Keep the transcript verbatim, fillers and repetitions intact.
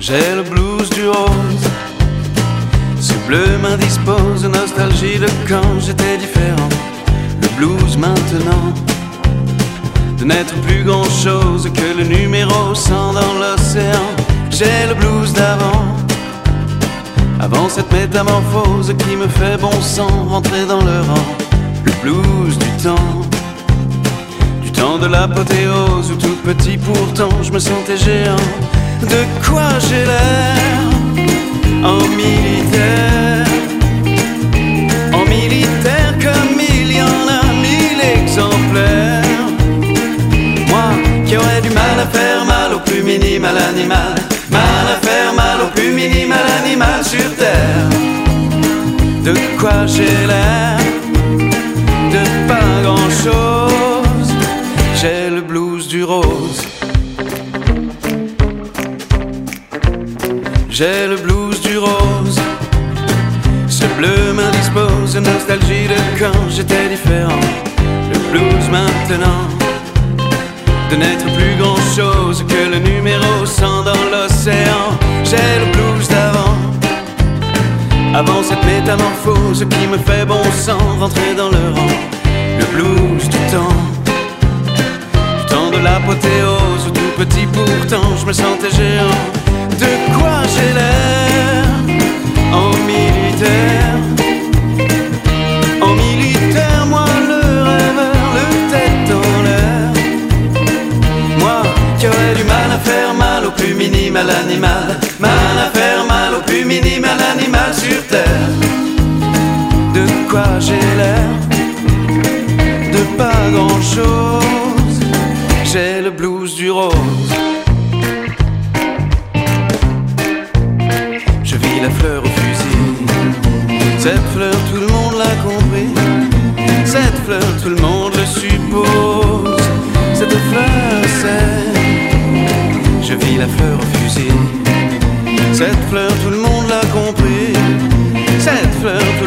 J'ai le blues du rose. Ce bleu m'indispose, nostalgie de quand j'étais différent. Le blues maintenant, de n'être plus grand chose que le numéro cent dans l'océan. J'ai le blues d'avant, avant cette métamorphose qui me fait bon sang rentrer dans le rang. Le blues du temps, du temps de l'apothéose où tout petit pourtant je me sentais géant. De quoi j'ai l'air en militaire, en militaire comme il y en a mille exemplaires. Moi qui aurais du mal à faire mal au plus minimal animal, mal à faire mal au plus minimal animal sur terre. De quoi j'ai l'air? De pas grand chose. J'ai le blues du rose. J'ai le blues du rose. Ce bleu m'indispose, nostalgie de quand j'étais différent. Le blues maintenant, de n'être plus grand chose que le numéro cent dans l'océan. J'ai le blues d'avant, avant cette métamorphose qui me fait bon sang rentrer dans le rang. Le blues du temps, du temps de l'apothéose où tout petit pourtant je me sentais géant. De quoi j'ai l'air en militaire, en militaire, moi le rêveur, le tête en l'air. Moi qui aurais du mal à faire mal au plus minimal animal, mal à faire mal au plus minimal animal sur terre. De quoi j'ai l'air? De pas grand chose. J'ai le blues du rose. Je vis la fleur au fusil. Cette fleur tout le monde l'a compris. Cette fleur tout le monde le suppose. Cette fleur c'est, je vis la fleur au fusil. Cette fleur tout le monde l'a compris. Cette fleur